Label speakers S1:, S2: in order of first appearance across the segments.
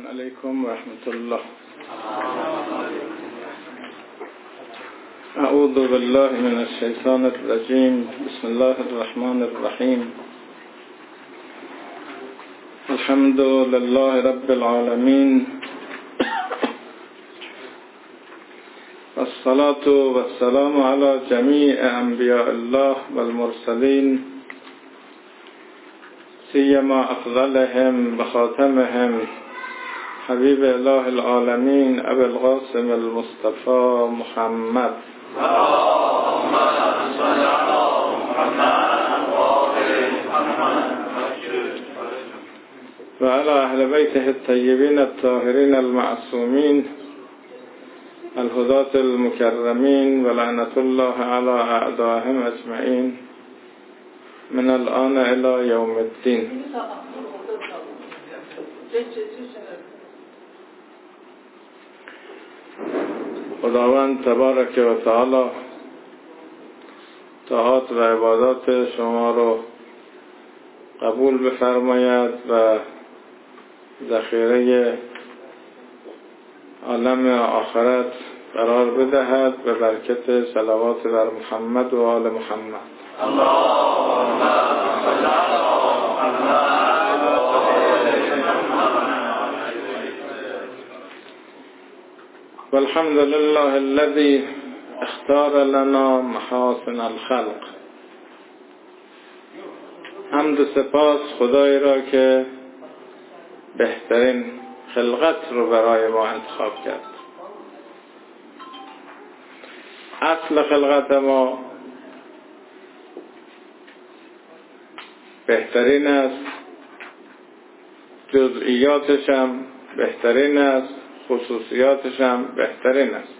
S1: علیکم و رحمت الله. اعوذ بالله من الشیطان الرجیم. بسم الله الرحمن الرحیم. الحمد لله رب العالمین والصلاة والسلام على جمیع انبیاء الله والمرسلین سیما افضلهم و خاتمهم حبیب اله العالمین ابو القاسم المصطفى محمد
S2: اللهم صل على محمد وآل محمد
S1: و علی اهل بیته الطیبین الطاهرین المعصومین الهداة المكرمین و لعنت الله علی اعدائهم اجمعین من الان الى یوم الدین. خداوند تبارک و تعالی طاعات و عبادات شما رو قبول بفرماید و ذخیره عالم آخرت قرار بدهد به برکت صلوات بر محمد و آل محمد.
S2: اللهم صل على محمد وآل محمد.
S1: والحمد لله الذي اختار لنا محاسن الخلق. حمد و سپاس خدای را که بهترین خلقت رو برای ما انتخاب کرد. اصل خلقت ما بهترین است، جزئیاتش هم بهترین است، خصوصیاتش هم بهترین است.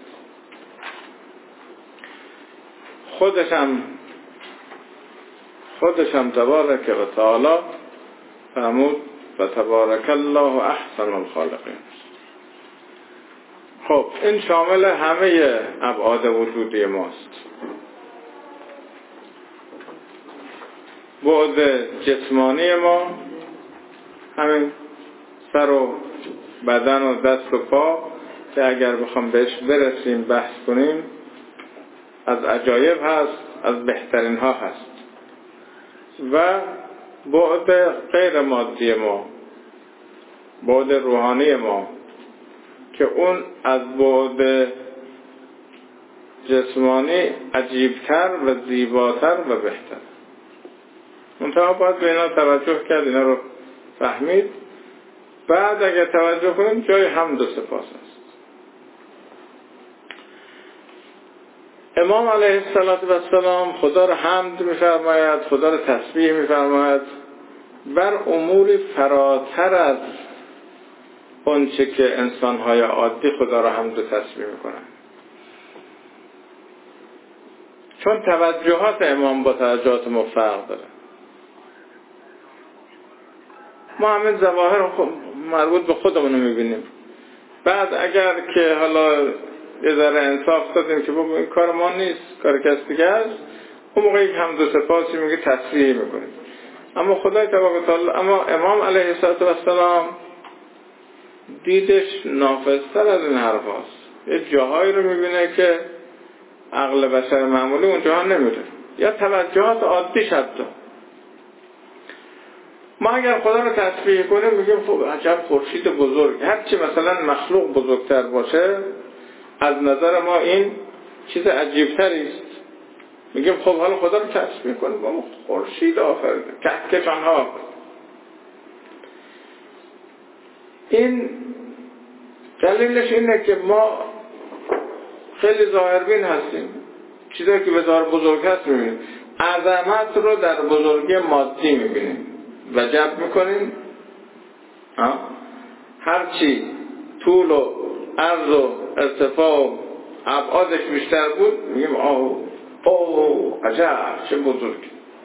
S1: خودش هم تبارک و تعالی فرمود و تبارک الله احسن الخالقین. خب این شامل همه ابعاد وجودی ماست. بعد جسمانی ما همین سر و بدن و دست و پا که اگر بخوام بهش برسیم بحث کنیم از عجایب هست، از بهترین ها هست. و بعد غیر مادی ما، بعد روحانی ما که اون از بعد جسمانی عجیبتر و زیباتر و بهتر. منتها باید به اینا توجه کرد، اینا رو فهمید. بعد اگر توجه کنیم جای حمد و سپاس است. امام علیه السلام خدا رو حمد می‌فرماید، خدا رو تسبیح می‌فرماید بر امور فراتر از اونچه که انسان‌های عادی خدا رو حمد و تسبیح می‌کنن. چون توجهات امام با توجهات ما فرق داره. ما همین ظواهر مربوط به خودمون رو می‌بینیم. بعد اگر که حالا یه ذره انصاف دادیم که بابا این کار ما نیست، کار کسی دیگه است، اون موقع یک حمد و سپاسی میگه تسبیح میکنیم. اما خدای تبارک و تعالی، اما امام علیه السلام دیدش نافذتر از این حرف هست. یه جاهایی رو میبینه که عقل بشر معمولی اون جاها نمیره، یا توجهات عادیش حتی. ما اگر خدا رو تسبیح کنیم میگیم خب عجب خورشید بزرگ. هرچی مثلا مخلوق بزرگتر باشه از نظر ما این چیز عجیبتری است. میگیم خب حالا خدا رو تسبیح کنیم، ما خورشید آفریده، کهکشان‌ها آفریده. این دلیلش اینه که ما خیلی ظاهربین هستیم. چیزایی که به ظاهر بزرگ هست میبینیم. عظمت رو در بزرگی مادی میبینیم و جمع میکنیم. هرچی طول و عرض و ارتفاع و ابعادش بیشتر بود میگیم اوه عجب چه بزرگی.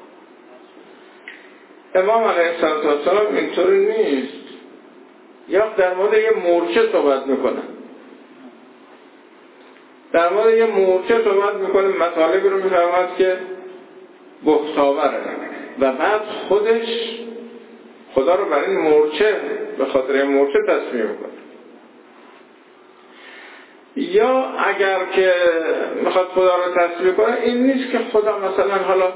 S1: امام علیه السلام اینطوری نیست. یا در مورد یه مورچه صحبت میکنه، در مورد یه مورچه صحبت میکنه، مطالبی رو میفرماید که بحث‌آوره و بعد خودش خدا رو برای این مورچه به خاطر مورچه تسبیح میکنه. یا اگر که میخواد خدا رو تسبیح کنه، این نیست که خدا مثلا حالا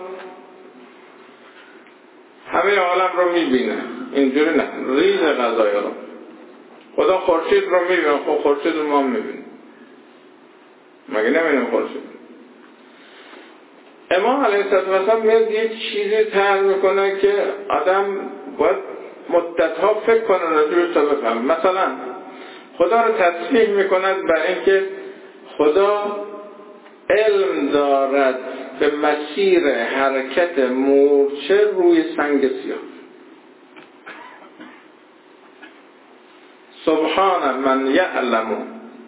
S1: همه عالم رو میبینه، اینجوری نه، ریز غذای رو. خدا خورشید رو میبینه، خب خورشید رو ما میبینه، مگه نمیبینیم خورشید؟ امام علیه السلام میاد یه چیزی طرح میکنه که آدم باید مدتها فکر کنه راجعش تا بفهمه. مثلا خدا رو تسبیح میکند برای اینکه خدا علم دارد به مسیر حرکت مورچه روی سنگ سیاه. سبحان من یعلم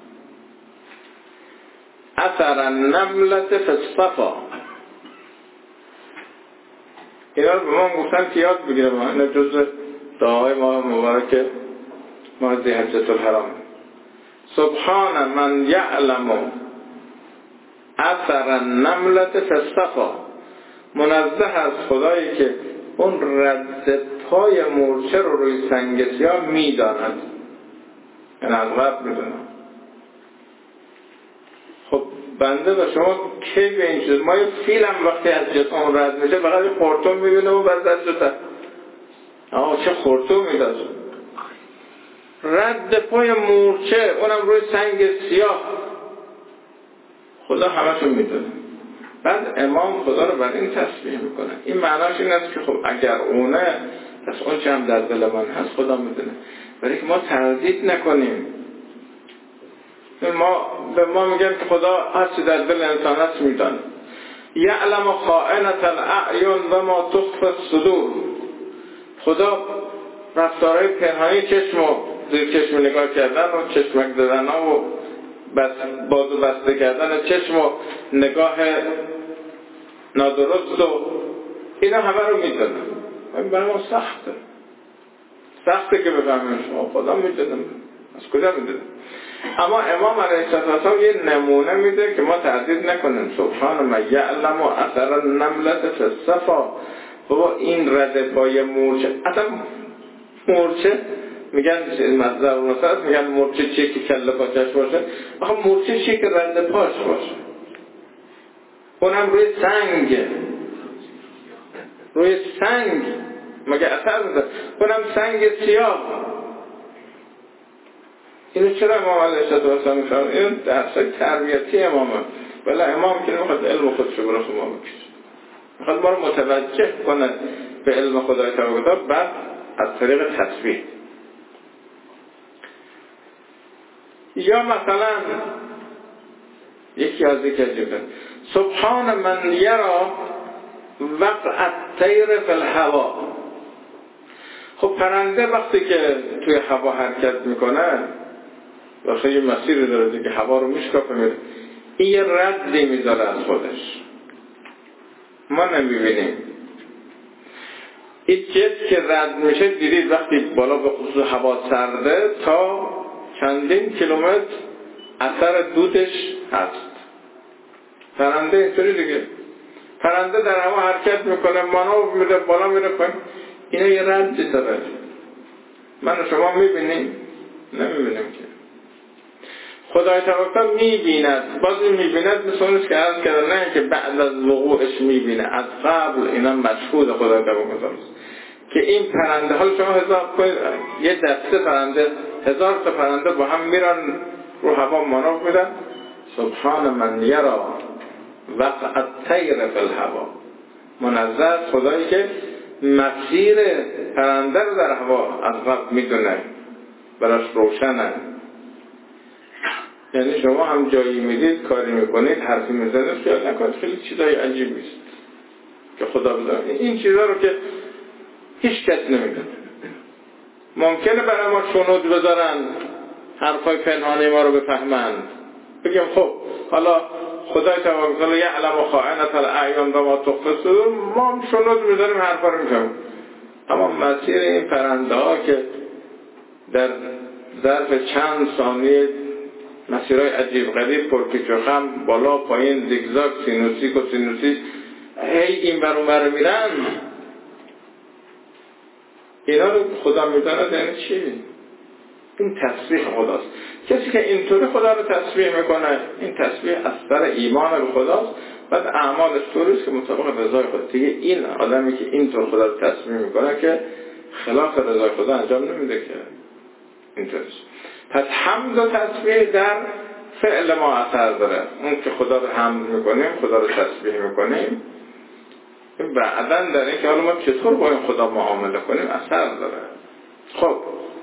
S1: اثر النملة فی الصفا. اینا رو به ما گفتن که یاد بگیرم، اینا جزء دعای ما مبارک ما ذی-حجة الحرام. سبحان من یعلم اثر النملة فی الصفا. منزه از خدایی که اون رد پای مورچه رو روی سنگ سیاه میداند، یعنی از قبل میدونه. خب بنده و شما کی به این چیز، ما یه فیل هم وقتی از جسم رد میشه فقط یه خورتوم میبینه و بعد دست چه خورتومی داشت. رد پای مورچه اونم روی سنگ سیاه، خدا همشون میدونه. بعد امام خدا رو بر این تسبیح میکنه. این معناش این است که خب اگر اونه، پس اون چه هم در دل من هست خدا میدونه، برای که ما تردید نکنیم. به ما میگن که خدا هر چی در دل انسان هست میدونه. یعلم خائنة الاعین و ما تخفی الصدور. خدا رفتارهای پنهانی چشم و زیر چشم نگاه کردن و چشمک زدن و بازو بسته کردن چشم و نگاه نادرست و اینا همه رو میدونه. این برای ما سخته که بفهمیم شما خدا میدونه، از کجا میدونه؟ اما امام علیه السلام یه نمونه میده که ما تردید نکنیم. سبحان من یعلم اثر النملة فی الصفا. بابا این رد پای مورچه، اصلا مورچه میگن مصدر اونست، میگن مورچه چیه که کله پاچش باشه. آخه مورچه چیه که رد پاش باشه؟ اونم روی سنگ مگه اثر میده؟ اونم سنگ سیاه. اینو چرا امام علیه السلام میفرماید؟ این درسای تربیتی امامه. بله امام که نمیخواد علم خودش رو برای شما بکشه، میخواد ما رو متوجه کنه به علم خدای تعالی، بعد از طریق تسبیح. یا مثلا یکی از دیگه عجیبه، سبحان من یرا وقع الطیر فی الهوا. خب پرنده وقتی که توی هوا حرکت میکنه وقتی یه مسیری داره دیگه، هوا رو میشکافه میره، این یه ردی میذاره از خودش، ما نمیبینیم. این جت که رد میشه دیدید وقتی بالا به خصوص هوا سرده تا چندین کیلومتر اثر دودش هست. پرنده اینطوری دیگه، پرنده در هوا حرکت میکنه، مانور میده، بالا میره پایین، اینا یه ردی داره. من و شما میبینیم؟ نمیبینیم که. خدای تعالی میبیند، بازی میبیند، مثل اونست که عرض کردن، نه که بعد از وقوعش میبینه، از قبل. اینا مشهود خدای تعالی که این پرنده، حالا شما حساب کنید یه دسته پرنده، 1000 تا پرنده با هم میرن رو هوا مانور میدن. سبحان من یرا وقع الطیر فی الهوا. منزه خدایی که مسیر پرنده رو در هوا از قبل میدونه، براش روشنه. یعنی شما هم جایی میدید، کاری میکنید، حرفی میزنید، خیال نکنید خیلی چیزای عجیبی است که خدا بدونه. این چیزا رو که هیچ کس نمیدونه. ممکنه برای ما شنود بذارن، حرفای پنهانی ما رو بفهمند، بگیم خب حالا خدای تعالی یعلم خائنة الاعین و ما تخفی الصدور، ما هم شنود میذاریم، حرفا رو میفهمیم. اما مسیر این پرنده ها که در ظرف چند ثانیه مسیرهای عجیب غریب، پرپیچ و خم، بالا پایین، زیگزاگ، سینوسیک و سینوسیک، هی این بر اون بر میرن، اینا رو خدا میداند یعنی چی؟ این تسبیح خداست. کسی که اینطوری خدا رو تسبیح میکنه، این تسبیح از سر ایمان به خداست، بعد اعمالش طوریست که مطابق رضای خدا. دیگه این آدمی که اینطور خدا رو تسبیح میکنه که خلاف رضای خدا انجام نمیده که اینطوریست. پس حمد و تسبیح در فعل ما اثر داره. اون که خدا رو حمد میکنیم، خدا رو تسبیح میکنیم، بعدن در این که حالا ما چطور با این خدا معامله کنیم اثر داره. خب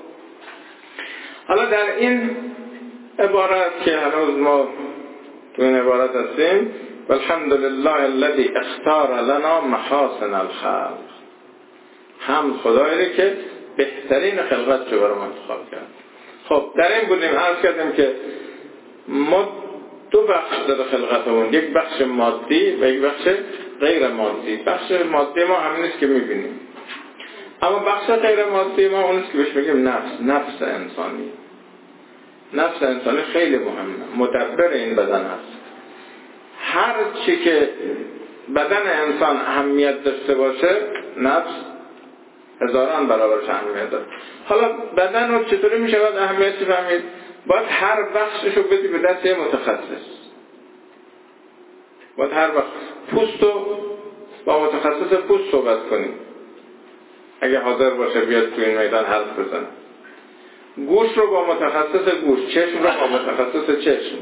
S1: حالا در این عبارت که هنوز ما تو این عبارت هستیم، والحمدلله الذی اختار لنا محاسن الخلق، حمد خدایی که بهترین خلقت رو برای ما انتخاب کرد. خب در این بودیم عرض کردیم که ما دو بخش داره خلقتمون، یک بخش مادی و یک بخش غیر مادی. بخش مادی ما همین است که میبینیم، اما بخش غیر مادی ما اون است که بهش میگیم نفس انسانی. نفس انسانی خیلی مهمه، مدبر این بدن هست. هر چی که بدن انسان اهمیت داشته باشه، نفس هزاران برابرش اهمیت داره. حالا بدن رو چطوری میشه باید اهمیتی فهمید؟ باید هر بخشش رو بدی به دست یه متخصص. باید هر بخش پوست رو با متخصص پوست صحبت کنیم، اگه حاضر باشه بیاد تو این میدان حرف بزنه. گوش رو با متخصص گوش، چشم رو با متخصص چشم.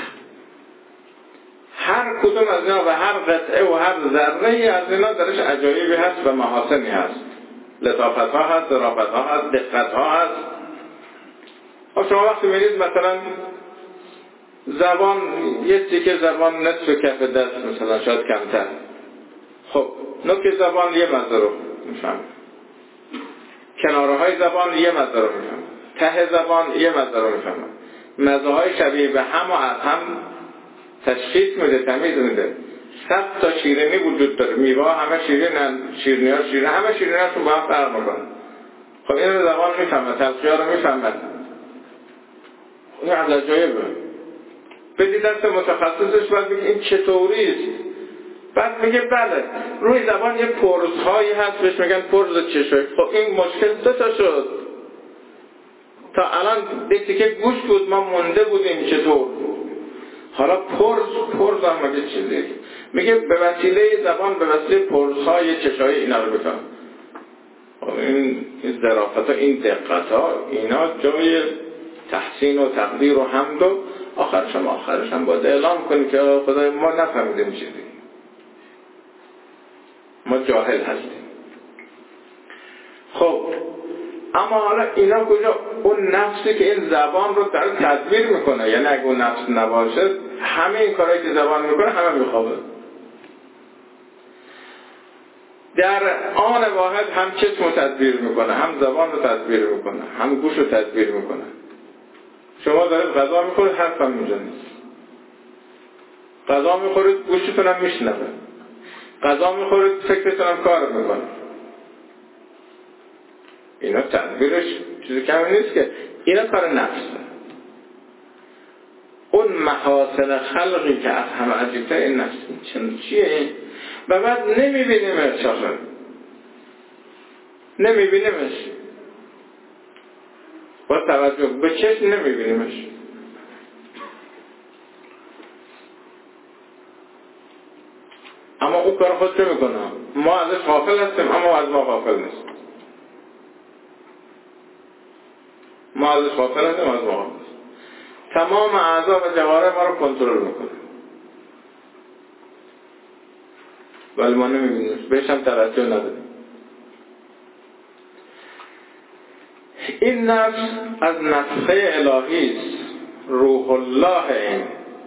S1: هر کدوم از اینا و هر قطعه و هر ذره از اینا درش عجایبی هست و محاسنی هست، لطافت ها هست، ظرافت ها هست، دقت ها هست. خب شما وقتی میرید مثلا زبان، یه تیکه زبان نصف کف دست مثلا، شاید کمتر، خب نوک زبان یه مزه رو میفهم، کناره های زبان یه مزه رو میفهم، ته زبان یه مزه رو میفهم، مزه های شبیه به هم و از هم تشخیص میده، تمیز میده. 100 تا شیرینی وجود داره، میوه همه شیرینن، شیرینی ها شیرین، همه شیرینی هاشون با هم فرق میکنن. خب این رو زبان میفهمه، تلخی ها رو میفهمه. این از عجایبه. بدی دست متخصصش باید بگه این چطوریست، بعد میگه بله روی زبان یه پرزهایی هست بهش میگن پرز چشایی. خب این مشکل 2 تا شد. تا الان دیگه که گوش بود ما مونده بودیم چطور، حالا پرز هم مگه چیزی، میگه به وسیله زبان، به وسیله پرزهای چشایی اینا رو بفهم. این ظرافت ها، این دقت ها، اینا جای تحسین و تقدیر و حمد و آخرش هم باید اعلام کنی که خدای ما نفهمیدیم چیزی، ما جاهل هستیم. خب اما حالا اینا کجا؟ اون نفسی که این زبان رو در تدبیر میکنه، یعنی اگه اون نفس نباشه همه این کارهایی که زبان میکنه همه میخوابه. در آن واحد هم چشم رو تدبیر میکنه، هم زبان رو تدبیر میکنه، هم گوش رو تدبیر میکنه. شما دارید غذا میخورید، حرف هم میزنید. غذا میخورید، گوشتون هم میشنوه. غذا میخورید، فکرتون هم کار میکنه. اینا تدبیرش چیزی کمی نیست که، اینا کار نفسه. اون محاسن خلقی که از همه عجیبتر این نفس، چیه این؟ و بعد نمیبینیمش، آخر نمیبینیمش، با توجه به چشم نمیبینیمش. اما اون کار خود چه میکنه؟ ما ازش غافل هستیم، اما از ما غافل نیست. ما ازش غافل هستیم، از ما غافل نیست. تمام اعضا و جوارح ما رو کنترل میکنه، ولی ما نمیبینیمش، بهش هم توجه نداریم. این نفس از نفخه الهی است، روح الله.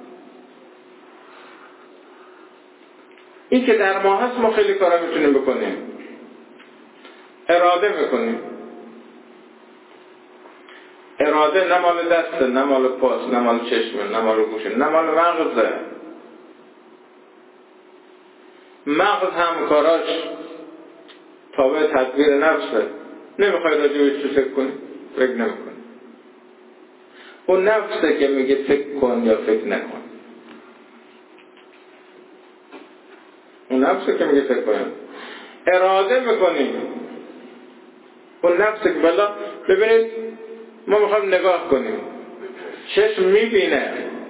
S1: این که در ما هست ما خیلی کارا میتونیم بکنیم، اراده میکنیم. اراده نه مال دسته، نه مال پاست، نه مال چشمه، نه مال گوشه، نه مال مغزه. مغز هم کاراش تابع تدبیر نفسه. نمیخوای راجعش تو فکر کنی، فکر نمیکنی. اون نفسه که میگه فکر کن یا فکر نکن. اون نفسه که میگه فکر کن. اراده میکنی، اون نفس که بالا. ببینید ما میخوایم نگاه کنیم، چشم میبینه،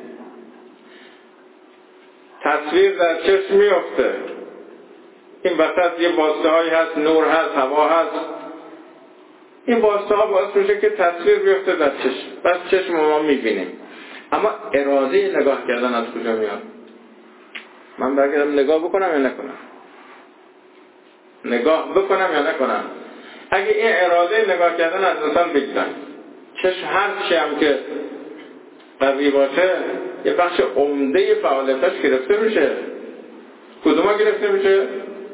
S1: تصویر در چشم میفته، این وسط یه واسطه هایی هست، نور هست، هوا هست، این واسطه ها باعث میشه که تصویر بیفته در چشم، بس چشم ما میبینیم. اما اراده نگاه کردن از کجا میاد؟ من برگردم نگاه بکنم یا نکنم؟ نگاه بکنم یا نکنم؟ اگه این اراده نگاه کردن از انسان بگذاریم، چشم هر چی هم که قوی باشه یه بخش عمده فعالیتاش گرفته میشه. کدوما گرفته میشه؟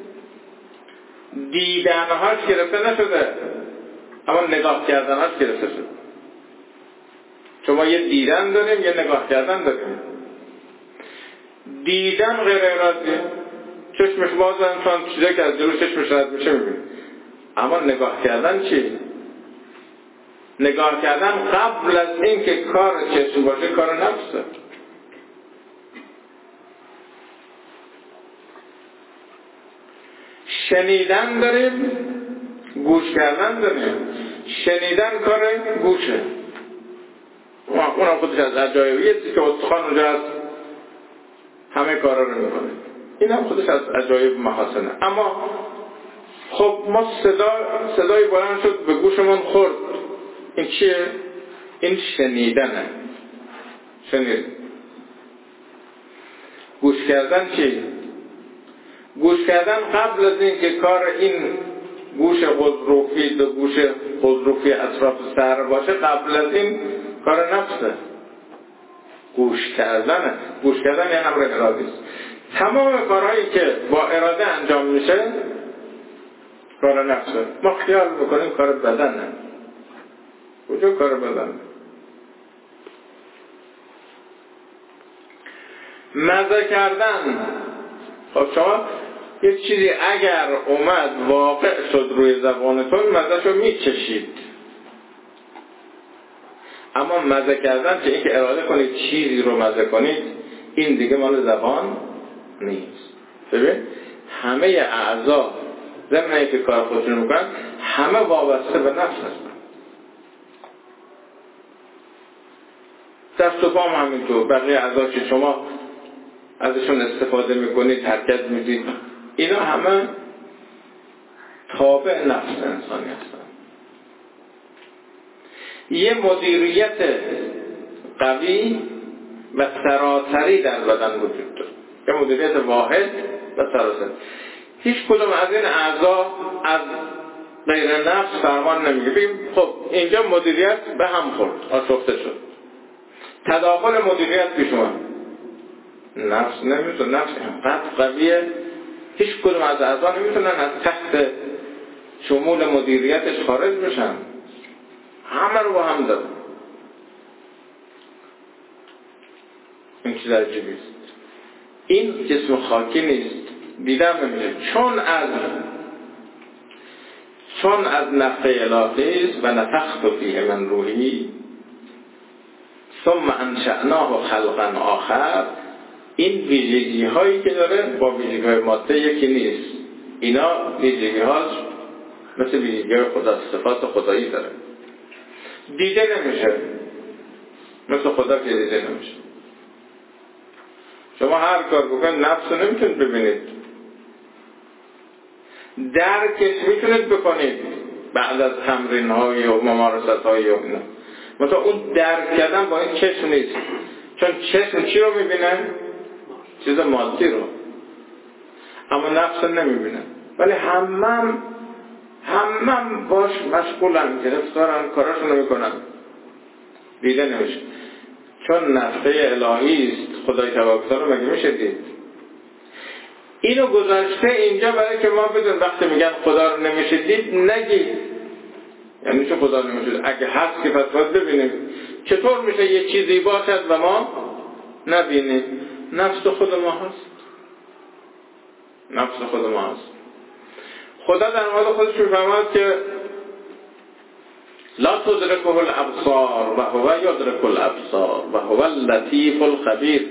S1: دیدنهاش گرفته نشده، اما نگاه کردنهاش گرفته شده. شما یه دیدن داریم، یه نگاه کردن داریم. دیدن غیر ارادیه، چشمش باز انسان چیزی که از جلو چشمش رد میشه میبینه. اما نگاه کردن چی؟ نگاه کردن قبل از این که کار چشم باشه کار نفسه. شنیدن داریم، گوش کردن داریم. شنیدن کار گوشه، اونم خودش از عجایبیه که استخوان اونجا از همه کارا رو میکنه، این هم خودش از عجایب محاسنه. اما خب ما صدای بلند شد به گوشمون خورد، این چیه؟ این شنیدنه. شنید. گوش کردن چی؟ گوش کردن قبل از این که کار این گوش غضروفی و گوش غضروفی اطراف سر باشه، قبل از این کار نفسه. گوش کردنه. گوش کردن یه امر ارادی است. تمام کارهایی که با اراده انجام میشه کار نفسه. ما خیال بکنیم کار بدنه. کجا کار بدنه؟ مزه کردن. خب شما یک چیزی اگر اومد واقع شد روی زبانتون مزهشو میچشید، اما مزه کردن که این که اراده کنید چیزی رو مزه کنید، این دیگه مال زبان نیست. ببین همه اعضا ضمن اینکه کار خودشون میکنن همه وابسته به نفس هستن. دست و پام همینطور، بقیه اعضا که شما ازشون استفاده میکنید، حرکت میدید، اینا همه تابع نفس انسانی هستن. یه مدیریت قوی و سراسری در بدن وجود داره، یه مدیریت واحد و سراسری. هیچ کدوم از این اعضا از غیر نفس فرمان نمیگه. بگیم خب اینجا مدیریت به هم خورد، آشفته شد، تداخل مدیریت پیش اومد، نفس نمیتونه، نفس اینقدر قویه هیچ کدوم از اعضا نمیتونن از تحت شمول مدیریتش خارج بشن، همه رو با هم داره. این چیز عجیبی است. این جسم خاکی نیست، دیدم نمیشه، چون از نفخه الهی است و نفخت فیه من روحی ثم انشأناه خلقا آخر. این ویژگی هایی که داره با ویژگی های ماده یکی نیست. اینا ویژگی هاش مثل ویژگی های خدا، صفات خدایی داره، دیده نمیشه، مثل خدا که دیده نمیشه. شما هر کار بکنید نفس رو نمیتونید ببینید، درکش میتونید بکنید بعد از تمرین های و ممارست های و اینا. مثلا اون درک کردن با این چشم نیست، چون چشم چی رو میبینه؟ چیز مادی رو، اما نفس نمیبینه. ولی همم باش مشغولن، گرفتارن، کاراشون رو میکنن، دیده نمیشه. چون نفخه الهی است، خدای تبارک رو مگه میشه دید؟ اینو گذاشته اینجا برای که ما بدون وقتی میگن خدا رو نمیشه دید نگید، یعنی چه خدا نمیشه؟ اگه هست که پس باید ببینیم. چطور میشه یه چیزی باشد و ما نبینیم؟ نفس خود ما هست، نفس خود ما هست. خدا در مورد خودش میفرماید که لا تدرکه الابصار و هو یدرک الابصار و هو اللطیف الخبیر.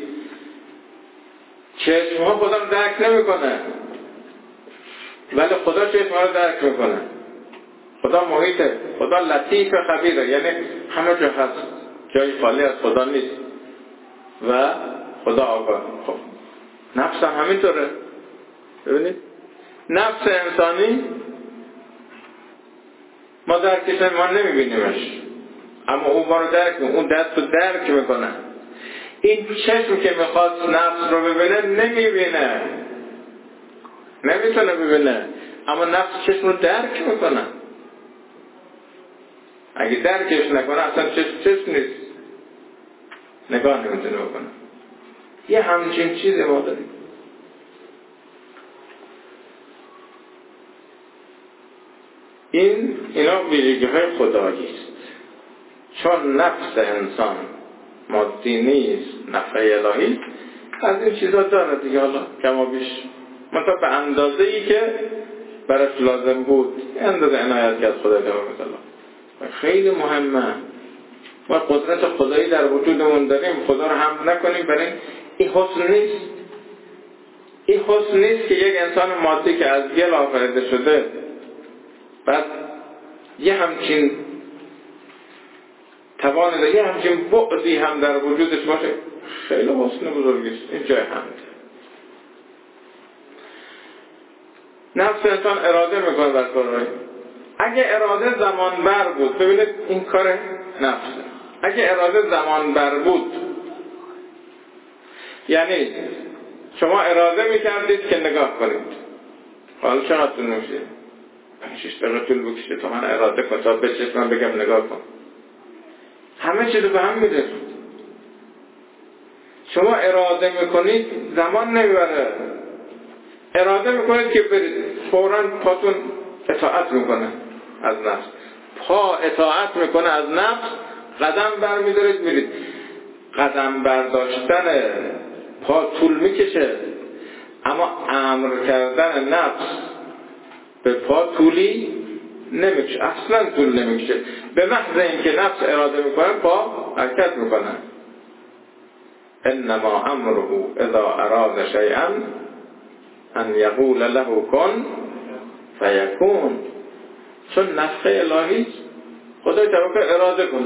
S1: چشم ها خدا رو درک نمیکنه، ولی خدا چشم ها رو درک میکنه. خدا محیطه، خدا لطیف خبیره، یعنی همه جا هست، جای خالی از خدا نیست و خدا آگاه. خب نفس هم همینطوره. ببینید نفس انسانی ما درکش ما نمیبینیمش، اما اون ما رو درک میکنه، اون دست رو درک میکنه. این چشم که میخواد نفس رو ببینه نمیبینه، نمیتونه ببینه، اما نفس چشم رو درک میکنه. اگه درکش نکنه اصلا چشم نیست، نگاه نمیتونه بکنه. یه همچین چیزی ما داریم. اینا ویژگی های خدایی است. چون نفس انسان مادی نیست، نفع الهی از این چیزا داره دیگه، حالا کما بیش منطقه به اندازه ای که برش لازم بود، اندازه عنایت که از خدا تبارک و تعالی. خیلی مهمه ما قدرت خدایی در وجودمون داریم، خدا رو حمد نکنیم برای این حسن نیست. این حسن نیست که یک انسان مادی که از گل آفریده شده بعد یه همچین توان داره، یه همچین بعدی هم در وجودش باشه. خیلی حسن بزرگیست. این جای حمد. نفس انسان اراده میکنه بر کارهای. اگه اراده زمان بر بود، ببینید این کار نفسه، اگه اراده زمان بر بود، یعنی شما اراده میکردید که نگاه کنید، حالا چقدر طول میشه؟ 5-6 دقیقه طول بکشه تا من اراده کنم، تا بچشم من بگم نگاه کن. همه چیز به هم میده. شما اراده میکنید زمان نمیبره، اراده میکنید که برید، فوراً پاتون اطاعت میکنه از نفس، پا اطاعت میکنه از نفس، قدم بر میدارید میرید. قدم برداشتن پا طول میکشه، اما امر کردن نفس به پا طولی نمیکشه، اصلا طول نمیکشه. به محض اینکه نفس اراده میکنه پا حرکت میکنه. انما امره اذا اراد شیئا ان یقول له کن فیکون. چون نفخ الهی خدای تبارک اراده کن،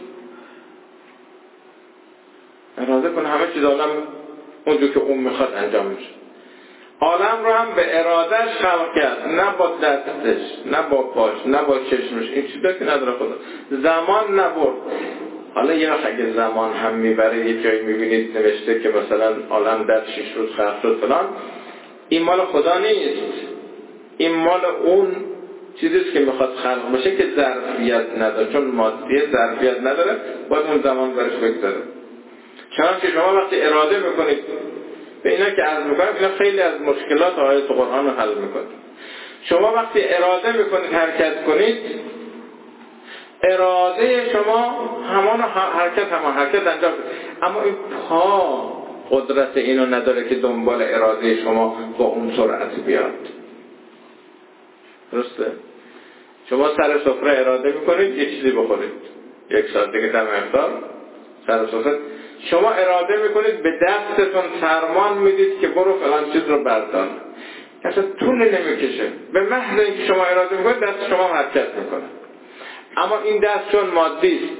S1: اراده کن همه چیز عالم اونجور که اون میخواد انجام میشه. عالم رو هم به ارادهش خلق کرد، نه با دستش، نه با پاش، نه با چشمش. این چیزا که نداره خدا. زمان نبرد. حالا یه وقت اگه زمان هم میبره، یه جایی میبینید نوشته که مثلا عالم در 6 روز خلق شد فلان، این مال خدا نیست، این مال اون چیزیست که میخواد خلق بشه که ظرفیت نداره. چون مادیه ظرفیت نداره، باید اون زمان برش بگذاره. چنانچه شما وقتی اراده میکنید به اینا که عرض میکنم، اینا خیلی از مشکلات آیات قرآن رو حل میکنه. شما وقتی اراده میکنید حرکت کنید، اراده شما همان حرکت انجام کنید، اما این پا قدرت اینو نداره که دنبال اراده شما با اون سرعت بیاد. درسته؟ شما سر سفره اراده میکنید یه چیزی بخورید، 1 ساعت دیگه دم افطار سر سفره شما اراده میکنید، به دستتون فرمان میدید که برو فلان چیز رو بردار، اصلا طول نمیکشه. به محض اینکه شما اراده میکنید دست شما حرکت میکنه. اما این دست چون مادی است،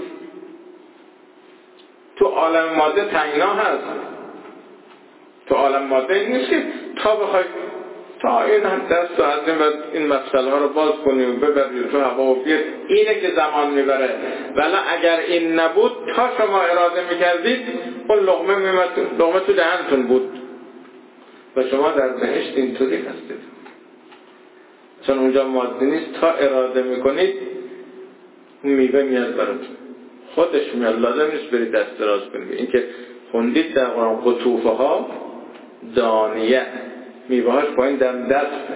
S1: تو عالم ماده تنگنا هست. تو عالم ماده این نیست که تا بخوای تا این دست و از این مسئله ها رو باز کنی و ببری تو هوا و بیاد، اینه که زمان میبره. ولی اگر این نبود، تا شما اراده میکردید اون لقمه تو دهنتون بود و شما در بهشت اینطوری هستید. چون اونجا مادی نیست، تا اراده میکنید میوه میاد براتون، خودش میاد، لازم نیست برید دست دراز کنید. این که خوندید در قرآن قطوفه ها دانیه، میوه هاش پایین در دسته.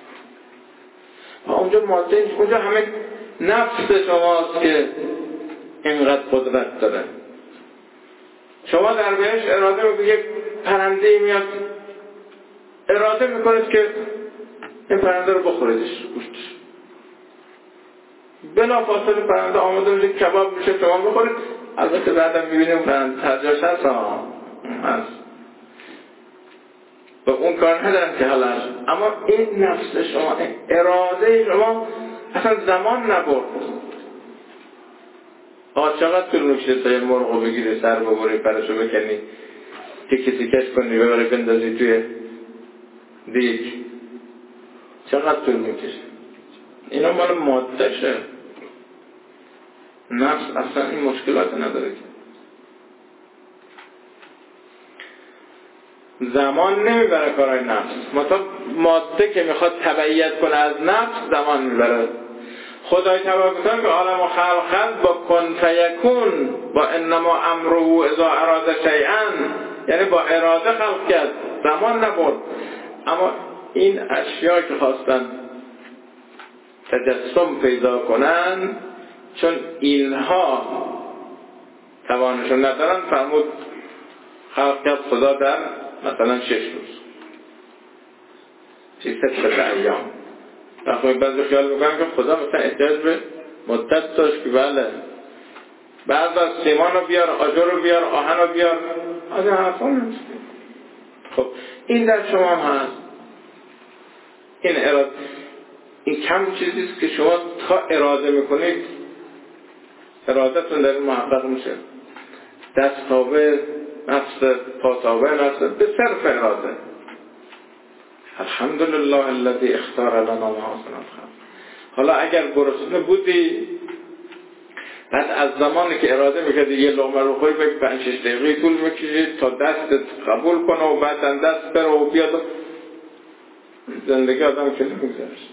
S1: اونجا ماده نیست، اونجا همه نفس شماست که اینقدر قدرت داره. شما در بهش اراده میکنید، یک پرنده میاد، اراده میکنید که این پرنده رو بخوریدش، گوشتش، بلا فاصله پرنده آماده میشه، کباب میشه، شما بخورید. البته بعدم میبینیم پرنده ترجاش هست و اون کار ندارن که حالا، اما این نفس شما، اراده شما اصلا زمان نبرد. چقدر طول میکشه تا یه مرغو بگیری، سر ببری، پرشو بکنی، تیکش کنی، ببری بندازی توی دیگ، چقدر طول میکشه؟ اینا مال ماده شه. نفس اصلا این مشکلات نداره که. زمان نمیبره کارای نفس. مثلا ماده که میخواد تبعیت کنه از نفس زمان میبره. خدای تبارک و تعالی که عالم و خلق با کن فیکون، با انما امره اذا اراد شیئا، یعنی با اراده خلق کرد، زمان نبرد. اما این اشیاء که خواستن تجسم پیدا کنن، چون اینها توانشون ندارن، فرمود خلق کرد خدا در مثلا 6 روز، 6 ایام. وقتی بعضی خیال میکنن که خدا مثلا احتیاج به مدت داشت که بله بعد از سیمان رو بیار، آجر رو بیار، آهن رو بیار، از این حرفا نیست. خب این در شما هم هست. این اراده، این کم چیزیست که شما تا اراده میکنید ارادتون در این محقق میشه. دست تابه نفس، پا تابه نفس، به صرف اراده. الحمدلله الذی اختار لنا محاسن الخلق. حالا اگر گرسنه بودی، بعد از زمانی که اراده میکردی یه لقمه رو خوری، 5-6 دقیقه طول میکشید تا دستت قبول کنه و بعدن دست بره و بیاد. زندگی آدم که نمیگذشت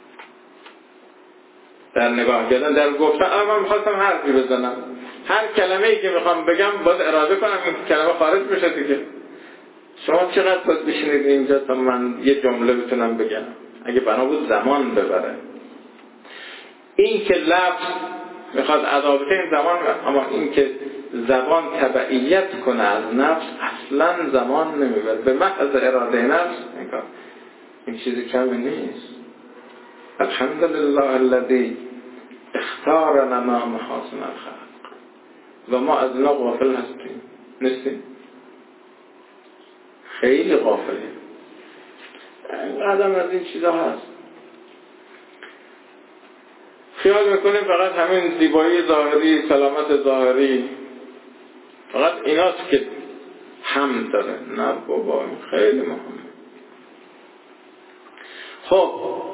S1: در نگاه کردن، در گفتن. من میخواستم حرفی بزنم، هر کلمه‌ای که میخوام بگم باید اراده کنم این کلمه خارج بشه دیگه. شما چقدر باید بشینید اینجا تا من یه جمله بتونم بگم؟ اگه بنا بود زمان ببره. این که لفظ میخواد ادا بشه این زمان، اما این که زبان تبعیت کنه از نفس اصلا زمان نمیبره. به محض اراده نفس این چیزی کمی نیست. الحمدلله الذی اختار لنا محاسن الخلق. و ما از اینا غافل هستیم؟ نیستیم؟ خیلی غافلیم. قدم از این چیزا هست. خیال میکنیم فقط همین زیبایی ظاهری، سلامت ظاهری، فقط ایناست که هم داره. نه بابا، خیلی مهمه. خب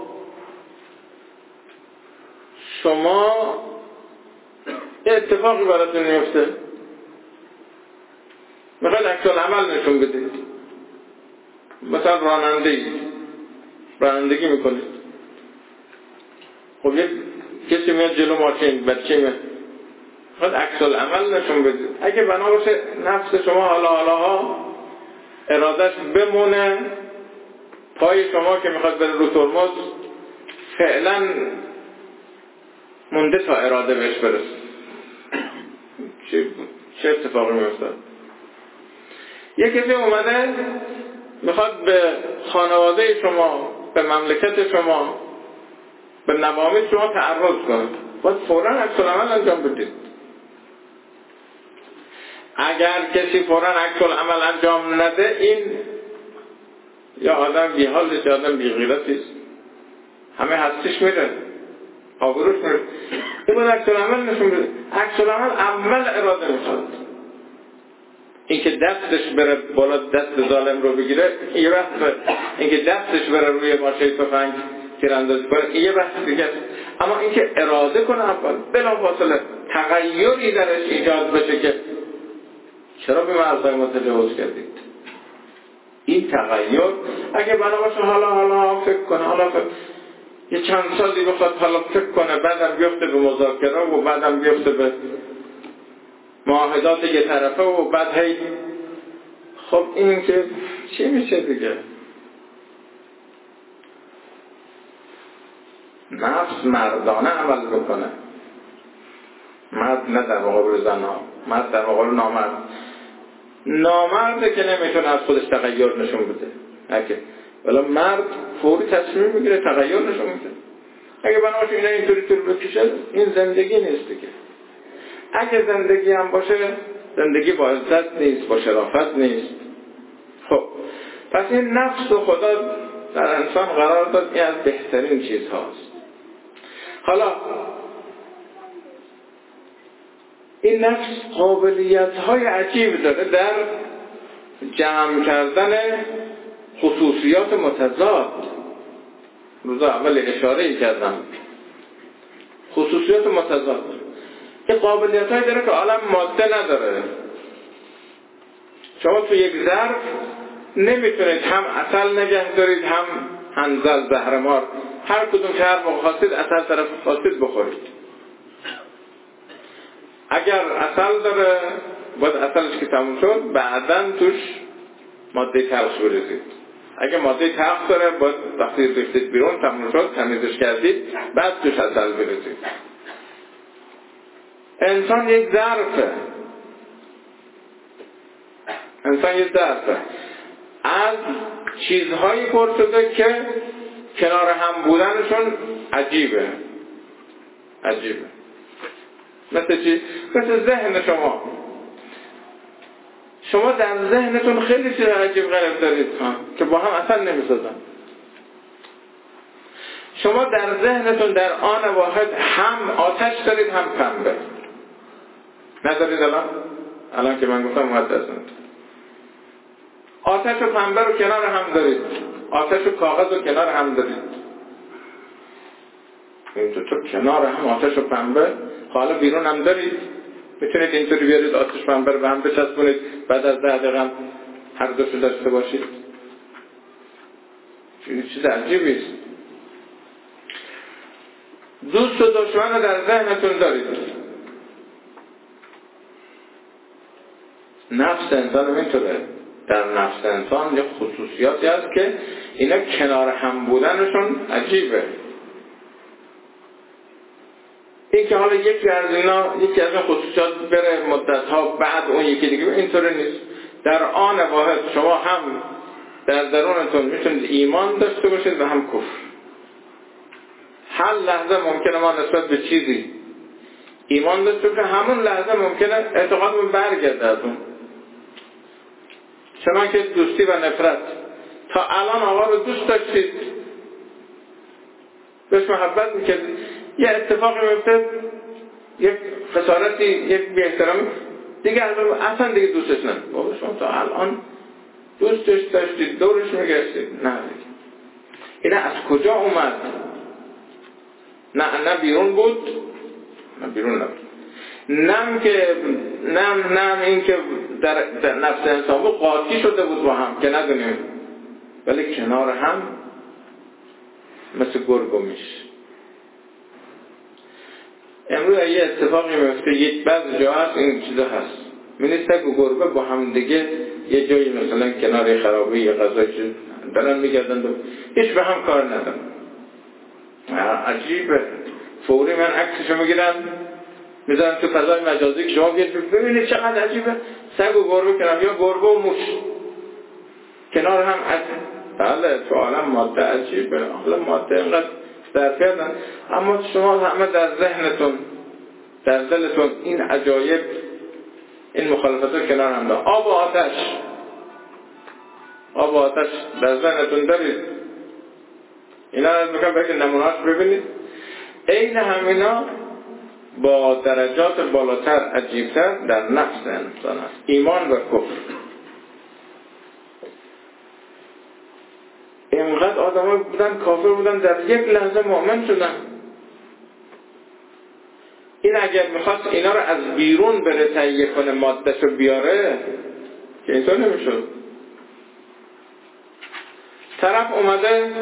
S1: شما اتفاقی براتون میفته، میخواید عکس العمل نشون بدید. مثلا رانندگی میکنید. خب یک کسی میاد جلو ماشین، بچه میاد، میخواید عکس العمل نشون بدید. اگه بنا باشه نفس شما حالا ارادش بمونه، پای شما که میخواد بره رو ترمز فعلا مونده تا اراده بهش برسه، چه اتفاقی میفته؟ یک کسی اومده میخواد به خانواده شما، به مملکت شما، به نوامید شما تعرض کنه، باید فوراً عکس العمل انجام بدید. اگر کسی فوراً عکس العمل انجام نده، این یا آدم بی‌حاله یا آدم بی‌غیرتیست، همه هستیش میره، آبروش میره. این باید عکس العمل نشون بده. عکس العمل اول اراده میخواد. این که دستش بره بالا دست ظالم رو بگیره یه بحثه، این که دستش بره روی ماشه تفنگ تیراندازی کنه یه بحث دیگه. اما این که اراده کنه اول، بلافاصله تغییری درش ایجاد بشه که چرا به مرزهای ما تجاوز کردید. این تغییر اگه بنا باشه حالا فکر کنه، یه چند سالی بخواد حالا فکر کنه، بعدم بیفته به مذاکره و بعدم بیفته به معاهدات یه طرفه و بعد هی، خب این که چی میشه دیگه؟ نفس مردانه عمل بکنه. مرد نه در مقابل زنها، مرد در مقابل نامرد. نامرده که نمیتونه از خودش تغییر نشون بده. ولی مرد فوری تصمیم میگیره، تغییر نشون میده. اگه بنابراین اینا اینطوری طول بکشه، این زندگی نیست دیگه. اگه زندگی هم باشه، زندگی با عزت نیست، با شرافت نیست. خب پس این نفس و خدا در انسان قرار داد، این از بهترین چیز هاست. حالا این نفس قابلیت‌های عجیب داره در جمع کردن خصوصیات متضاد. روز اول اشاره کردم خصوصیات متضاد. این قابلیت‌هایی داره که عالم ماده نداره. شما تو یک ظرف نمیتونید هم عسل نگه دارید هم انزل زهرمار، هر کدوم که هر موقع خواستید عسل طرف خواستید بخورید. اگر عسل داره باید عسلش که تموم شد بعداً توش ماده تلخ بریزید. اگه ماده تلخ داره باید وقتی ریختید بیرون تموم شد تمیزش کردید بعد توش عسل بریزید. انسان یک ظرفه. انسان یک ظرفه از چیزهایی پر شده که کنار هم بودنشون عجیبه. مثل چی؟ مثل ذهن شما در ذهنتون خیلی چیز عجیب غریب دارید که با هم اصلا نمی‌سازن. شما در ذهنتون در آن واحد هم آتش دارید هم پنبه. ندارید الان که من گفتم مقدسند. آتش و پنبه رو کنار هم دارید. آتش و کاغذ رو کنار هم دارید. این تو کنار هم آتش و پنبه، حالا بیرون هم دارید. میتونید اینطوری بیارید آتش پنبه رو به هم بچسبونید بعد از 10 دقیقه هر دوشو داشته باشید. این چیز عجیبی است. دوست و دشمن رو در ذهنتون دارید. نفس انسان اینطوره. در نفس انسان یه خصوصیاتی هست که اینا کنار هم بودنشون عجیبه. این که حالا یکی از این خصوصیات بره مدت‌ها بعد اون یکی دیگه، اینطوری نیست. در آن واحد شما هم در درونتون میتونید ایمان داشته باشید و هم کفر. هر لحظه ممکنه ما نسبت به چیزی ایمان داشته باشیم، همون لحظه ممکنه اعتقادمون برگرده از اون. شما که دوستی و نفرت، تا الان آقا رو دوست داشتید، بهش محبت میکردید، یه اتفاقی میفته، یک خسارتی، یک بی‌احترامی، دیگه اصلا دیگه دوستش ندارید. بابا شما تا الان دوستش داشتید، دورش میگشتید. نه اینه از کجا اومد؟ نه بیرون بود، نه بیرون نبود. نه این که در نفس انسان بود قاطی شده بود با هم که ندونیم، ولی کنار هم مثل گرگ و میش. امروز یه اتفاقی میفته، یک بعض جا هست این چیزا هست، می‌بینید سگ و گربه با هم دیگه یه جایی مثلا کنار خرابه یا غذایی دارن میگردن و هیچ به هم کار ندارن. عجیبه. فوری من عکسشو میگیرم میذارم تو فضای مجازی که شما ببینید چقدر عجیبه. سگ و گربه کنار، یا گربه و موش کنار هم. بله تو عالم ماده عجیبه. حالا ماده اینقدر ظرفیتن، اما شما همه در ذهنتون در دلتون این عجایب، این مخالفت کنار هم دارن. آب و آتش در ذهنتون دارید. اینا از میکنم باید نمونهاش ببینید. این همینا با درجات بالاتر عجیبتر در نفس انسان است. ایمان و کفر. اینقدر آدم بودن کافر بودن در یک لحظه مؤمن شدن. این اگر میخواست اینا رو از بیرون بره تهیه کنه، مادهشو بیاره، که اینطور نمیشد. طرف اومده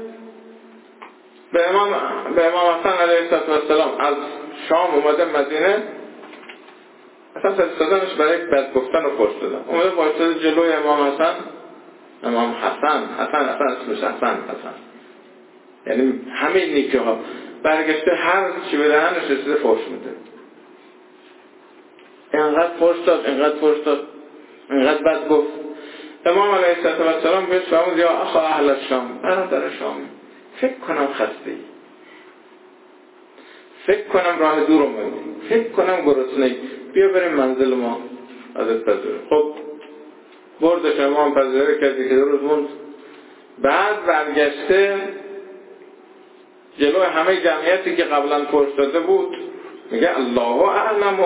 S1: به امام حسن علیه السلام از شام اومده مدینه، اصلا فرستادنش برای بد گفتن و پشت دادن. اومده وایساده جلوی امام حسن اسمش حسن، یعنی همه نیکه ها برگشته، هر چی به دهنش رسیده فحش میده. اینقدر فحش داد، اینقدر بد گفت. امام علیه السلام بهش فرمود یا اخا اهل الشام، برادر شامی، فکر کنم خسته‌ای، فکر کنم راه دور اومدی، فکر کنم گرسنه‌ای، بیا بریم منزل ما ازت پذیره. خب بردش امام پذیره کردی که 2 روز موند. بعد برگشته جلو همه جمعیتی که قبلا پشت داده بود میگه الله اعلم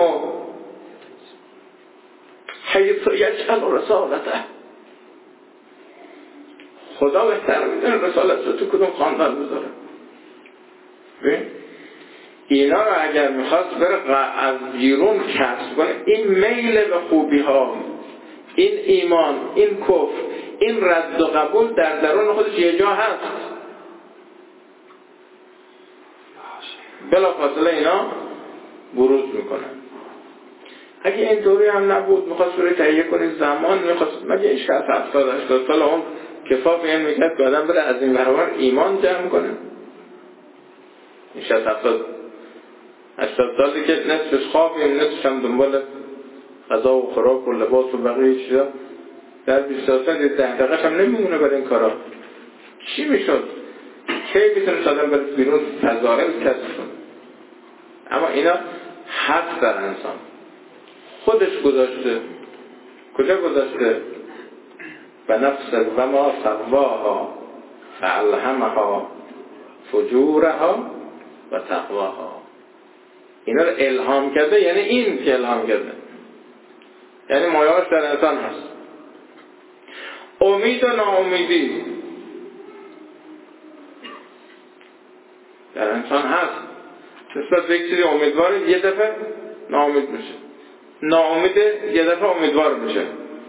S1: حیث یجعل رسالته، خدا بهتر میدونه رسالت رو تو کدوم خاندان بذاره. اینا رو اگر میخواست بره از بیرون کسب کنه، این میل به خوبی ها، این ایمان، این کفر، این رد و قبول در درون خودش یه جا هست، بلا فاصله اینا بروز میکنن. اگه این دوری هم نبود، میخواست بره تهیه کنی زمان، میخواست مگه 60 70 80 سال هم کفاف این میکرد که آدم بره از این برابر ایمان جمع کنه؟ 60 70 80 سالی که نصفش خواب، این نصفش هم دنبال غذا و خوراک و لباس و بقیه چیزا، در 20 سال 10 دقیقه هم نمیمونه برای این کارا. چی میشد؟ کی میتونه آدم بره بیرون فضائل کسب کنه؟ اما اینا حق در انسان خودش گذاشته. کجا گذاشته؟ و نفس و ما سواها فالهمها فجورها و تقواها. اینا رو الهام کرده، یعنی این که الهام کرده، یعنی مایه‌اش در انسان هست. امید و ناامیدی در انسان هست. نسبت به یک چیزی امیدواره، یه دفعه ناامید میشه، ناامید یه دفعه امیدوار میشه.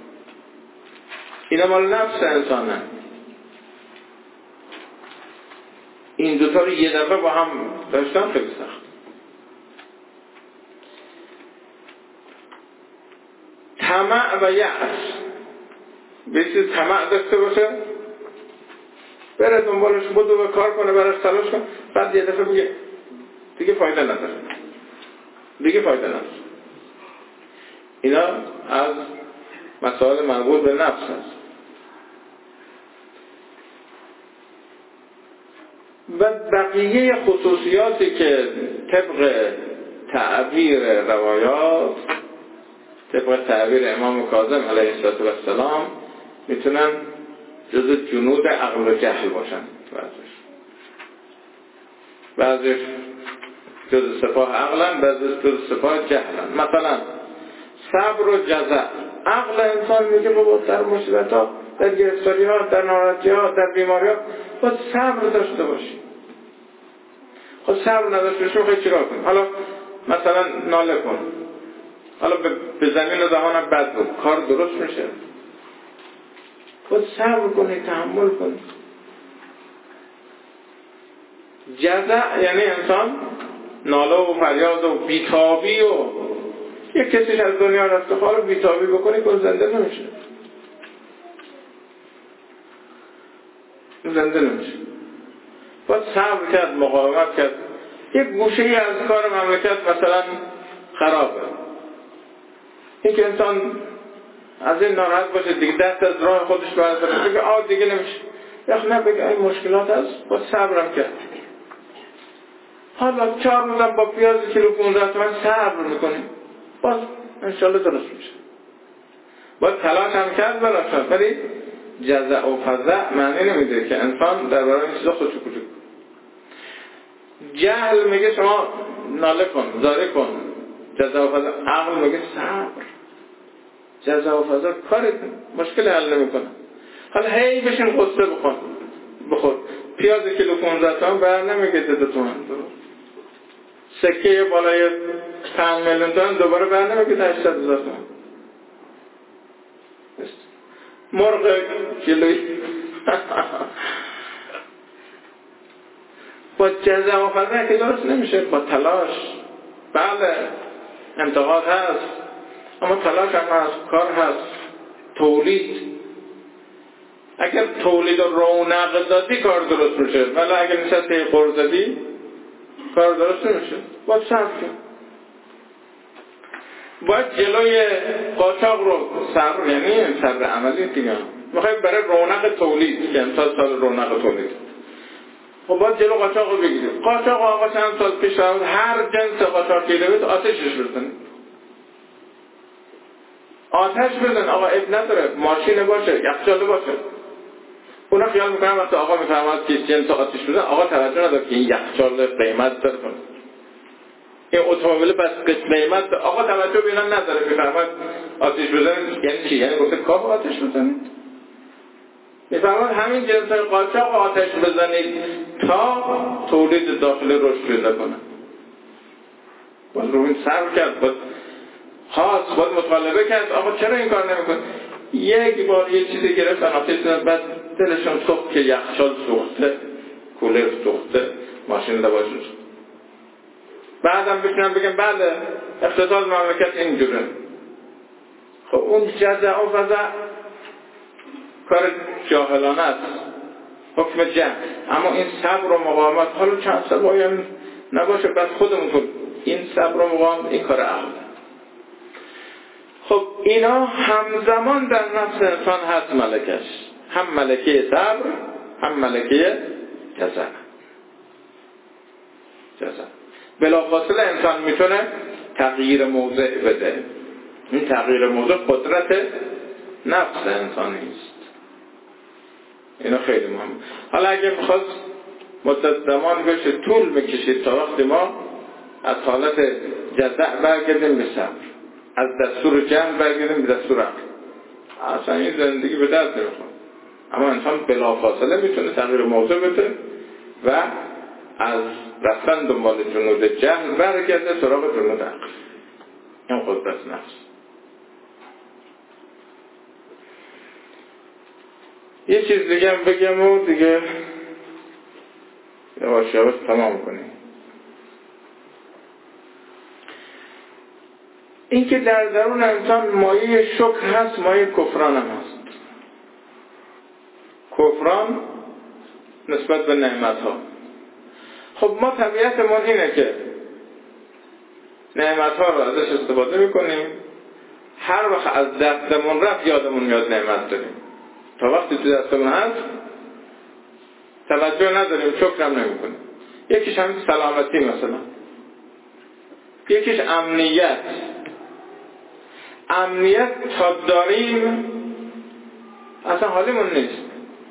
S1: اینا مال نفس انسانه. این دوتا رو یه دفعه با هم داشتن خیلی سخت. طمع و یأس، به چیز طمع داشته باشه، بره دنبالش، بدو و کار کنه، براش تلاش کنه، بعد یه دفعه بگه دیگه فایده نداره، دیگه فایده نداره. اینا از مسائل مربوط به نفس هست. و بقیه خصوصیاتی که طبق تعبیر روایات، طبق تعبیر امام کاظم علیه السلام میتونن جز جنود عقل و جهل باشن. بعضیش جز سپاه عقلن، بعضیش جز سپاه جهلن. مثلا صبر و جزع. عقل انسان میگه بابا در مصیبت ها، در گرفتاری ها، در ناراحتی ها، در بیماری ها باید صبر داشته باشی. خب صبر نداشته باشی خیلی چرا کن؟ حالا مثلا ناله کن، حالا به زمین و دهانم بد بود، کار درست میشه. باید صبر کنی، تحمل کنی. جزع یعنی انسان ناله و فریاد و بیتابی و یک کسیش از دنیا رفته، حالا بیتابی بکنی که زنده نمیشه، زنده نمیشه. باید صبر کرد، مقاومت کرد. یک گوشه ای از کار مملکت مثلا خرابه، این که انسان از این ناراحت باشه دیگه، دست از راه خودش برداره، بگه دیگه نمیشه، نه بگه این مشکلات هست، باید صبرم کرد. حالا 4 روزم با پیاز کیلو 15 تومن صبر میکنیم، باز انشالله درست میشه. باید تلاش هم کرد براشون، ولی جزع و فزع معنی نمیده که انسان در برای این چیزا خودشو کوچک. جهل میگه شما ناله کن، زاری کن. جزع و فزع عقل میگه صبر. جزع و فزع کاری مشکل حل نمیکنه. حالا هی بشین قصه بخور. پیاز کیلو 15 تومن بر نمیگه 2 تومن. سکه بالای 5 میلیون تومن دوباره بر نمیگه 800,000 تومن. مرغ کیلویی با جزع و فزع که درست نمیشه، با تلاش. بله انتقاد هست، اما تلاش هم هست، کار هست، تولید. اگر تولید و رونق دادی کار درست میشه، ولی اگر نشستی قرض دادی کار درست نمیشه. باید صبر کنی. باید جلوی قاچاق رو صبر، یعنی صبر عملی دیگه. میخوای برای رونق تولید که امسال سال رونق تولید، خب باید جلو قاچاق رو بگیرید. قاچاق آقا چند سال پیش هر جنس قاچاق که بود آتشش بزنید. آتش بزن آقا، اب نداره، ماشین باشه، یخچال باشه. اونا خیال میکنن وقتی آقا میفرماد که جنس آتش بزن، آقا توجه نداره که این یخچال قیمت داره، این اتومبیل بس قیمت، آقا توجه به اینا نداره، میفرماد آتش بزنید یعنی چی؟ یعنی گفته کاف آتش بزنید؟ میفرماد همین جنس‌های قاچاق آتش بزنید تا تولید داخلی رشد پیدا کنه. باید رو این سر کرد، باید مطالبه کرد آقا چرا این کار نمی‌کنه؟ یک بار یه چیزی گرفتن آتش بزنن، بعد دلشون سوخت که یخچال سوخته، کولر سوخته، ماشین لباس سوخته. بعدم بتونن بگن بله اقتصاد مملکت اینجوره. خب اون جزع و فضع کار جاهلانه است، حکم جمع. اما این صبر و مقاومت، حالا چند سبایی هم نباشه، بعد خودمون تو این صبر و مقاومت این کار عقل. خب اینا همزمان در نفس انسان هست ملکش، هم ملکه صبر هم ملکه جزع. بلافاصله انسان میتونه تغییر موضع بده. این تغییر موضع قدرت نفس انسانی است. اینا خیلی مهم. حالا اگه میخواد مدت زمان بشه، طول بکشید تا وقتی ما از حالت جزع برگردیم به صبر، از دستور جمع برگردیم به دستور عقل. اصلا این زندگی به دست نمیخواد. اما انسان بلافاصله میتونه تغییر موضع بده و از رفتن دنبال جنود جهل برگرده سراغ جنود عقل. این قدرت نفس. یه چیز دیگه هم بگم و دیگه یواش یواش تمام کنیم. این که در درون انسان مایه شکر هست، مایه کفران هم هست. کفران نسبت به نعمت ها. خب ما طبیعتمون اینه که نعمت ها رو ازش استفاده میکنیم، هر وقت از دستمون رفت یادمون میاد نعمت داریم. تا وقتی تو دستمون هست توجه نداریم، شکرم نمیکنیم. یکیش همین سلامتی مثلا، یکیش امنیت تا داریم اصلا حالیمون نیست.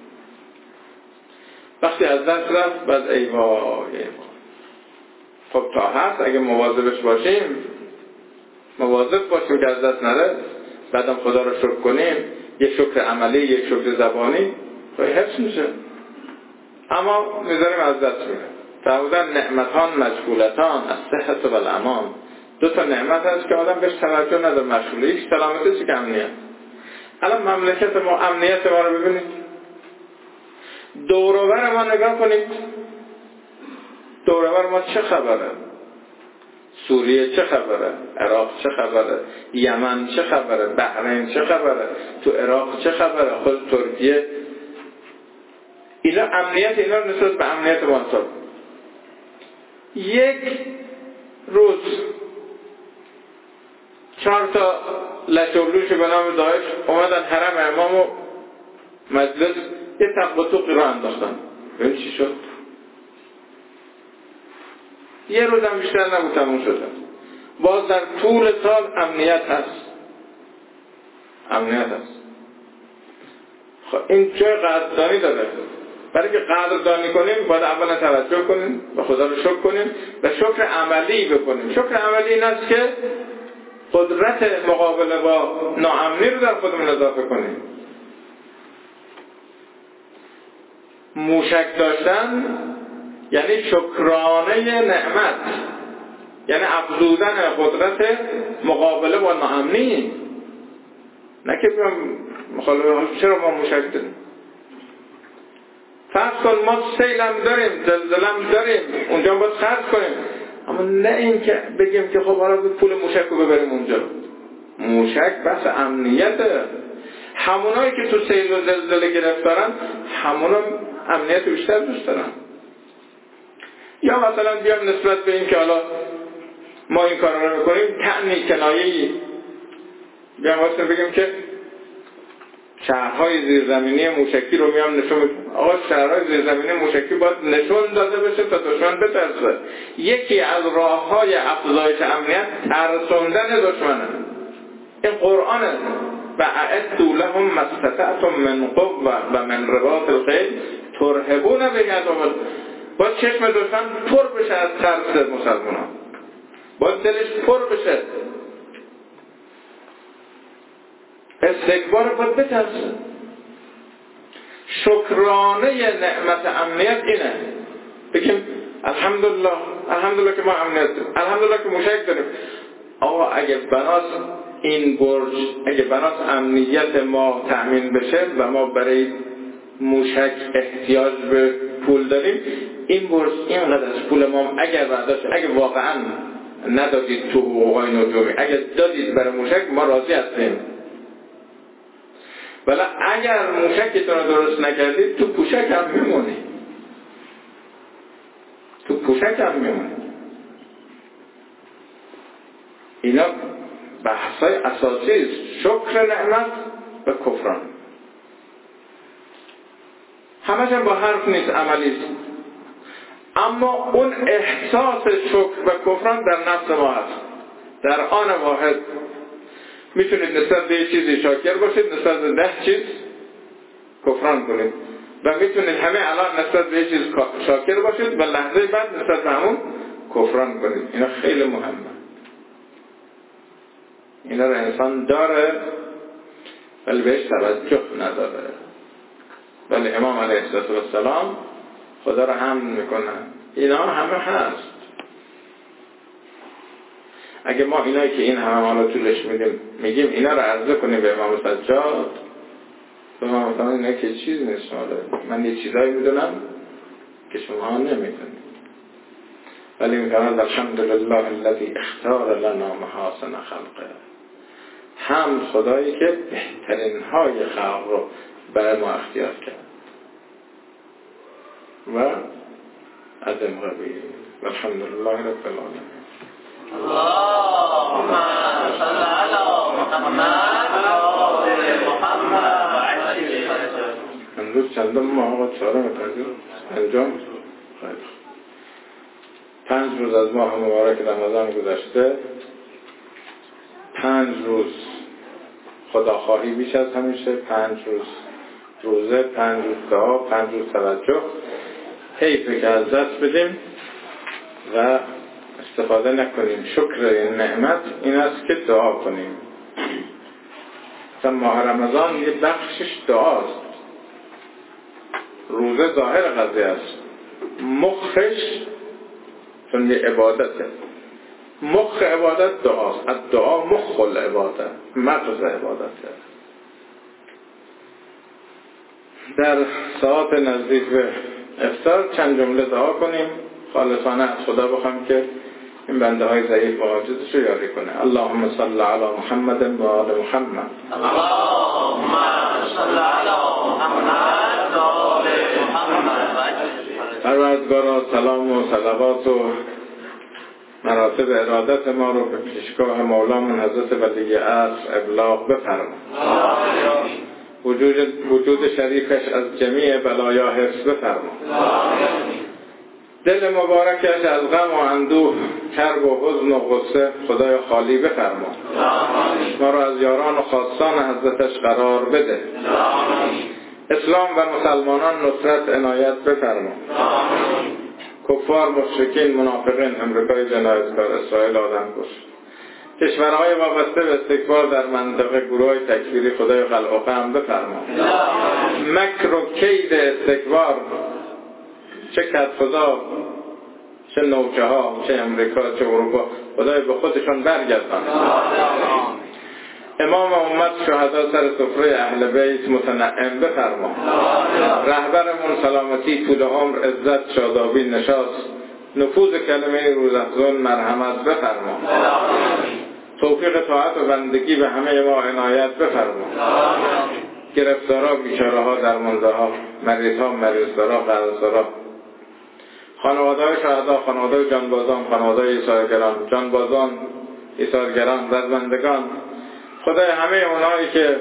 S1: وقتی از دست رفت بعد ای وای. خب تا هست اگه مواظبش باشیم، مواظب باشیم که از دست نره، بعدم خدا رو شکر کنیم، یک شکر عملی یک شکر زبانی، خب حفظ میشه. اما میذاریم از دست میره. فرمودن نعمتان مجهولتان از صحت و الامان. دو تا نعمت هست که آدم بهش توجه نداره، مشغوله. یک سلامتی، که امنیت. الان مملکت ما، امنیت ما رو ببینید، دور و بر ما نگاه کنید، دور و بر ما چه خبره؟ سوریه چه خبره؟ عراق چه خبره؟ یمن چه خبره؟ بحرین چه خبره؟ تو عراق چه خبره؟ خود ترکیه. اینا امنیت اینا رو نسبت به امنیت ما حساب. یک روز 4 تا لشولوش به نام داعش اومدن حرم امام و مجلس یه تقاطقی رو انداختن. ببین چی شد؟ یه روز هم بیشتر نبود تموم شد. باز در طول سال امنیت هست. خب این جای قدردانی داره. برای که قدردانی کنیم باید اولا توجه کنیم و خدا رو شکر کنیم و شکر عملی بکنیم. شکر عملی این است که قدرت مقابله با ناامنی رو در خودمون اضافه کنیم. موشک داشتن یعنی شکرانه نعمت، یعنی افزودن قدرت مقابله با ناامنی. نه که مخالفه. چرا ما موشک داریم؟ فرض کن ما سیلم داریم، زلزلم داریم، اونجا باید خرج کنیم، اما نه این که بگیم که خب حالا پول موشک رو ببریم اونجا. موشک بحث امنیته. همونایی که تو سیل و زلزله گرفتارن همونا امنیت بیشتر دوست دارن. یا مثلا بیام نسبت به این که حالا ما این کار رو میکنیم طعنی کنایه‌ای بیام واسه بگیم که شهرهای زیرزمینی موشکی رو میام نشون میدم. آقا شهرهای زیرزمینی موشکی باید نشون داده بشه تا دشمن بترسه. یکی از راههای افزایش امنیت ترسوندن دشمنه. این قرآنه. و اعدوا لهم ما استطعتم من قوة و من رباط الخیل ترهبون به عدو. باید چشم دشمن پر بشه از ترس مسلمانان، باید دلش پر بشه، استکبار باید بترسه. شکرانه نعمت امنیت اینه، بگیم الحمدلله که ما امنیت داریم، الحمدلله که موشک داریم. آقا اگه بناس این برج، اگه بناس امنیت ما تأمین بشه و ما برای موشک احتیاج به پول داریم، این برج اینقدر از پول ما اگر برداشت، اگه واقعا ندادید تو حقوقای نجومی، اگر دادید برای موشک ما راضی هستیم. ولی اگر موشکتون رو درست نکردید تو پوشک هم میمونید، تو پوشک هم میمونید. اینا بحثای اساسی است، شکر نعمت و کفران. همش هم با حرف نیست، عملی است. اما اون احساس شکر و کفران در نفس ما هست. در آن واحد میتونید نسبت به یه چیزی شاکر باشید، نسبت به 10 چیز کفران کنید، و میتونید همه الان نسبت به یه چیز شاکر باشید و لحظه بعد نسبت به همون کفران کنید. اینا خیلی مهمه. اینا رو انسان داره ولی بهش توجه نداره. ولی امام علیه السلام خدا رو حمد میکنه. اینا همه هست. اگه ما اینایی که این همه مالا طولش میگیم اینا رو عرضه کنیم به امام سجاد، به امام سجاد اینا که چیز نیست. من یه چیزایی میدونم که شما نمیدونید. ولی میگم الحمدلله الذی اختار لنا محاسن خلقه. حمد خدایی که بهترین های خلق رو برای ما اختیار کرد و عدم غبی. الحمدلله رب العالمین.
S2: اللهم صل علی محمد و آل محمد.
S1: امروز چندم ماه آقا؟ چهارم تنظیم انجام. 5 روز از ماه مبارک رمضان گذشته. 5 روز خداخواهی بیش از همیشه، 5 روز روزه، 5 روز دعا، 5 روز توجه. حیفه که از دست بدیم و استفاده نکنیم. شکر این نعمت این است که دعا کنیم. مثلا ماه رمضان یه بخشش دعاست. روزه ظاهر قضیه است، مخش چون یه عبادته. مخ عبادت دعاست. الدعا مخ العبادت، مغز عبادته. در ساعت نزدیک به افطار چند جمله دعا کنیم، خالصانه از خدا بخوام که این بنده های ضعیف و عاجزش رو یاری کنه. اللهم صل علی محمد و آل محمد.
S2: اللهم صل علی محمد و آل محمد.
S1: پروردگارا سلام و صلوات و مراتب ارادت ما رو به پیشگاه مولامون حضرت ولی عصر ابلاغ بفرما. وجود شریفش از جمیع بلایا حفظ بفرما. دل مبارکش از غم و اندوه، کرب و حزن و غصه خدای خالی بفرما. ما را از یاران و خاصان حضرتش قرار بده. اسلام و مسلمانان نصرت عنایت بفرما. کفار، مشرکین، منافقین، امریکای جنایتکار، اسرائیل آدمکش، کشورهای وابسته به استکبار در منطقه، گروهای تکفیری خدای قلع و قم بفرما. مکر و کید استکبار چه کدخدا، چه نوچه ها، چه امریکا، چه اروپا، خدای به خودشان برگردان. امام امت شهدا سر سفره اهل بیت متنعم بفرما. رهبرمون سلامتی، طول عمر، عزت، شادابی، نشاط، نفوذ کلمه روزافزون، مرحمت بفرما. توفیق طاعت و بندگی به همه ما عنایت بفرما. گرفتارا، بیچاره‌ها، درمانده‌ها، مریض‌ها، مریض‌دارا، قرضدارا، خانواده‌های شهدا، خانواده‌های جانبازان، خانواده‌های ایثارگران، جانبازان، ایثارگران، رزمندگان، خدای همه اونایی که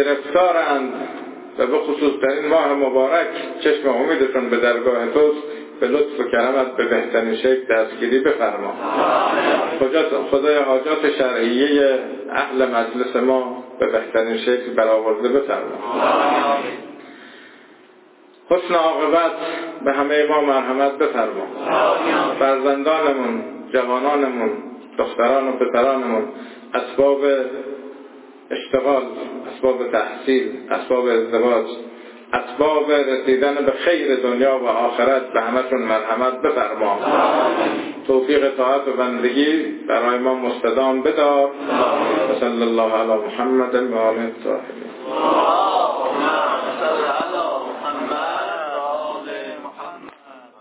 S1: گرفتارند و به خصوص در این ماه مبارک چشم امیدشون به درگاه توست، به لطف و کرمت به بهترین شکل دستگیری بفرما. خدای حاجات شرعیه اهل مجلس ما به بهترین شکل برآورده بفرما. حسن عاقبت به همه ما مرحمت بفرما. فرزندانمون، جوانانمون، دختران و پسرانمون اسباب اشتغال، اسباب تحصیل، اسباب ازدواج، اسباب رسیدن به خیر دنیا و آخرت به همشون مرحمت بفرما. توفیق طاعت و بندگی برای ما مستدام بدار. صلی الله علی محمد و آله الطاهرین.